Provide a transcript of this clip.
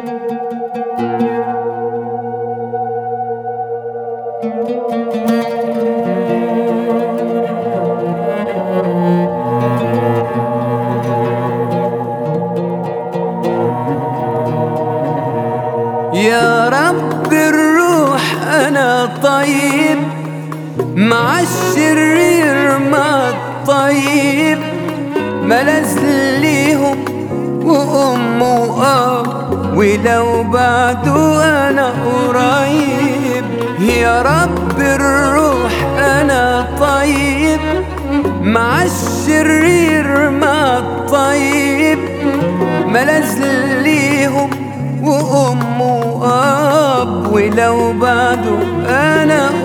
يا رب الروح أنا طيب مع الشرير مع الطيب، ملاذ ليهم وأم وأب ولو بعدوا أنا قريب. يا رب الروح أنا طيب مع الشرير مع الطيب، ملاذ ليهم وأم وأب ولو بعدوا أنا